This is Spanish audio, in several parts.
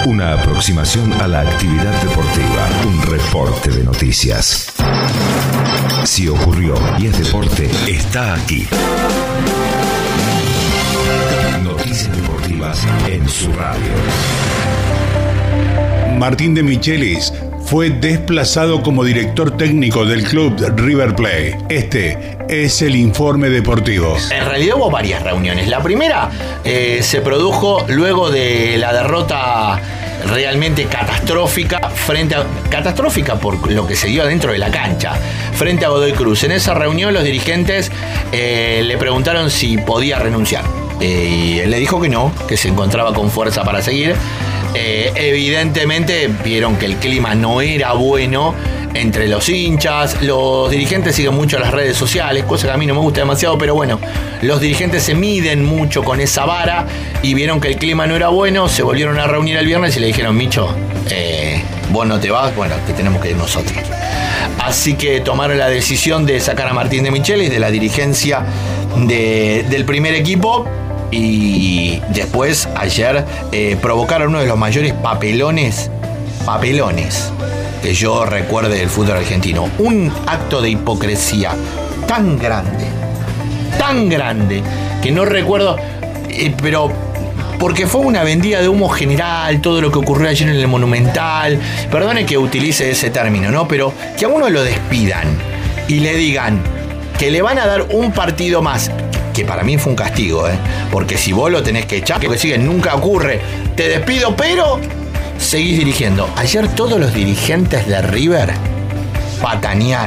Una aproximación a la actividad deportiva. Un reporte de noticias. Si ocurrió y es deporte, está aquí. Noticias deportivas en su radio. Martín de Michelis fue desplazado como director técnico del club River Plate. Este es el informe deportivo. En realidad hubo varias reuniones. La primera se produjo luego de la derrota realmente catastrófica catastrófica por lo que se dio dentro de la cancha frente a Godoy Cruz. En esa reunión los dirigentes le preguntaron si podía renunciar y él le dijo que no, que se encontraba con fuerza para seguir. Evidentemente vieron que el clima no era bueno entre los hinchas. Los dirigentes siguen mucho las redes sociales, cosa que a mí no me gusta demasiado, pero bueno, los dirigentes se miden mucho con esa vara y vieron que el clima no era bueno. Se volvieron a reunir el viernes y le dijeron: Micho, vos no te vas, bueno, te tenemos que ir nosotros. Así que tomaron la decisión de sacar a Martín de Michelis de la dirigencia del primer equipo. Y después, ayer, provocaron uno de los mayores papelones que yo recuerde del fútbol argentino. Un acto de hipocresía tan grande, que no recuerdo, pero porque fue una vendida de humo general, todo lo que ocurrió ayer en el Monumental. Perdone que utilice ese término, ¿no? Pero que a uno lo despidan y le digan que le van a dar un partido más, que para mí fue un castigo, porque si vos lo tenés que echar, que sigue, nunca ocurre, te despido, pero seguís dirigiendo. Ayer todos los dirigentes de River, Patanián,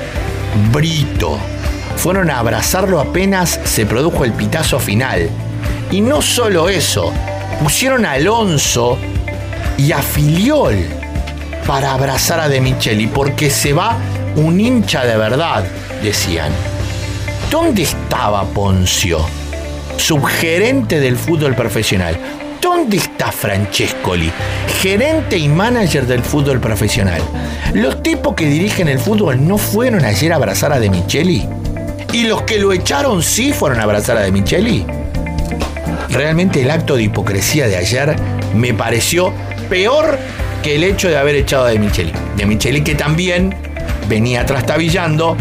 Brito, fueron a abrazarlo apenas se produjo el pitazo final. Y no solo eso, pusieron a Alonso y a Filiol para abrazar a De Micheli, porque se va un hincha de verdad, decían. ¿Dónde estaba Poncio, subgerente del fútbol profesional? ¿Dónde está Francescoli, gerente y manager del fútbol profesional? Los tipos que dirigen el fútbol no fueron ayer a abrazar a De Micheli. ¿Y los que lo echaron sí fueron a abrazar a De Micheli? Realmente el acto de hipocresía de ayer me pareció peor que el hecho de haber echado a De Micheli. De Micheli, que también venía trastabillando,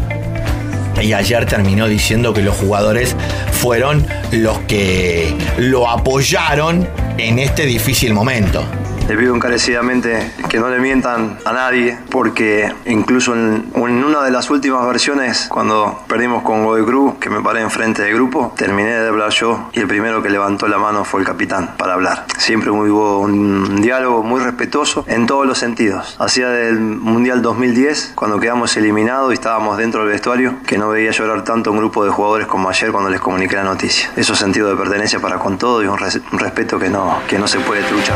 y ayer terminó diciendo que los jugadores fueron los que lo apoyaron en este difícil momento. Le pido encarecidamente que no le mientan a nadie, porque incluso en una de las últimas versiones, cuando perdimos con Godoy Cruz, que me paré enfrente del grupo, terminé de hablar yo y el primero que levantó la mano fue el capitán para hablar. Siempre hubo un diálogo muy respetuoso en todos los sentidos. Hacía del Mundial 2010, cuando quedamos eliminados y estábamos dentro del vestuario, que no veía llorar tanto un grupo de jugadores como ayer cuando les comuniqué la noticia. Eso es sentido de pertenencia para con todo y un respeto que no se puede truchar.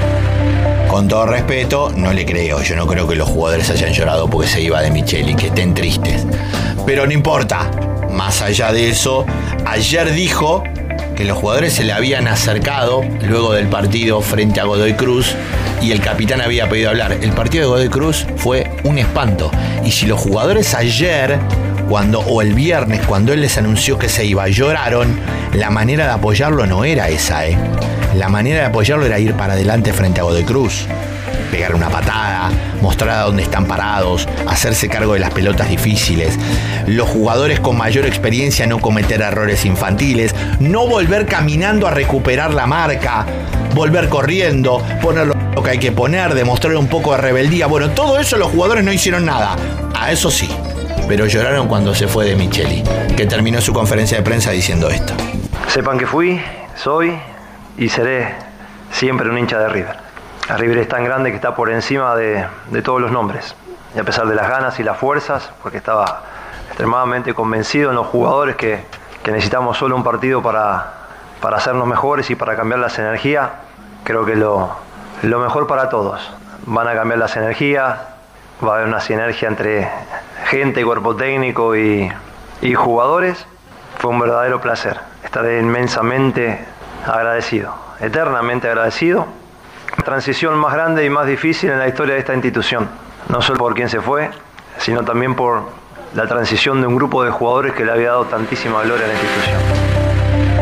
Con todo respeto, no le creo. Yo no creo que los jugadores hayan llorado porque se iba De Micheli, que estén tristes. Pero no importa. Más allá de eso, ayer dijo que los jugadores se le habían acercado luego del partido frente a Godoy Cruz y el capitán había pedido hablar. El partido de Godoy Cruz fue un espanto. Y si los jugadores ayer, o el viernes, cuando él les anunció que se iba, lloraron, la manera de apoyarlo no era esa, La manera de apoyarlo era ir para adelante frente a Godoy Cruz, pegar una patada, mostrar a dónde están parados, hacerse cargo de las pelotas difíciles. Los jugadores con mayor experiencia no cometer errores infantiles, no volver caminando a recuperar la marca, volver corriendo, poner lo que hay que poner, demostrar un poco de rebeldía. Bueno, todo eso los jugadores no hicieron nada. A eso sí, pero lloraron cuando se fue De Micheli, que terminó su conferencia de prensa diciendo esto. Sepan que fui, soy y seré siempre un hincha de River. River es tan grande que está por encima de todos los nombres. Y a pesar de las ganas y las fuerzas, porque estaba extremadamente convencido en los jugadores que necesitamos solo un partido para hacernos mejores y para cambiar las energías, creo que lo mejor para todos. Van a cambiar las energías, va a haber una sinergia entre gente, cuerpo técnico y jugadores. Fue un verdadero placer. Estaré inmensamente agradecido, eternamente agradecido. La transición más grande y más difícil en la historia de esta institución, no solo por quién se fue, sino también por la transición de un grupo de jugadores que le había dado tantísima gloria a la institución.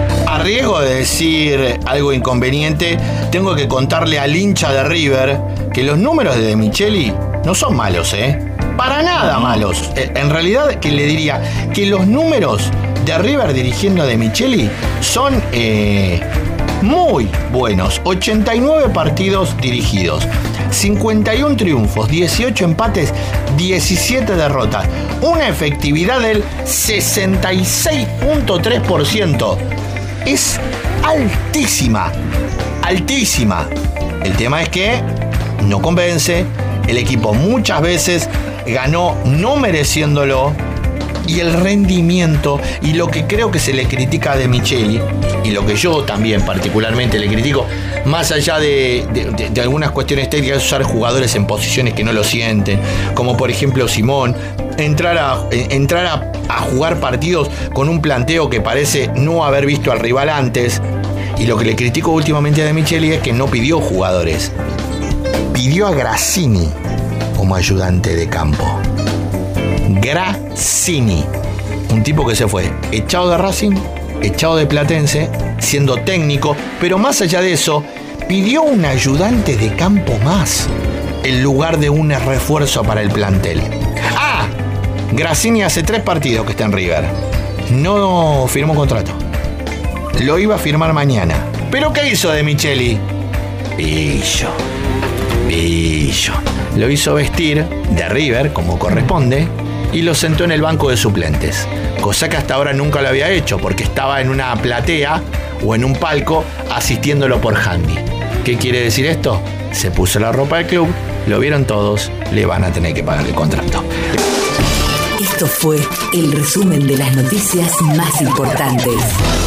riesgo de decir algo inconveniente, tengo que contarle al hincha de River que los números de De Micheli no son malos, para nada malos. En realidad, que le diría que los números de River dirigiendo a De Micheli son muy buenos. 89 partidos dirigidos, 51 triunfos, 18 empates, 17 derrotas, una efectividad del 66.3%. Es altísima, altísima. El tema es que no convence. El equipo muchas veces ganó no mereciéndolo. Y el rendimiento, y lo que creo que se le critica a De Micheli, y lo que yo también particularmente le critico, más allá de algunas cuestiones técnicas, es usar jugadores en posiciones que no lo sienten, como por ejemplo Simón, entrar a jugar partidos con un planteo que parece no haber visto al rival antes. Y lo que le critico últimamente a De Micheli es que no pidió jugadores, pidió a Grassini como ayudante de campo. Grassini, un tipo que se fue echado de Racing, echado de Platense, siendo técnico, pero más allá de eso, pidió un ayudante de campo más, en lugar de un refuerzo para el plantel. Grassini hace 3 partidos que está en River. No firmó contrato. Lo iba a firmar mañana. ¿Pero qué hizo De Micheli? Pillo. Lo hizo vestir de River, como corresponde, y lo sentó en el banco de suplentes, cosa que hasta ahora nunca lo había hecho, porque estaba en una platea o en un palco asistiéndolo por handy. ¿Qué quiere decir esto? Se puso la ropa del club, lo vieron todos, le van a tener que pagar el contrato. Esto fue el resumen de las noticias más importantes.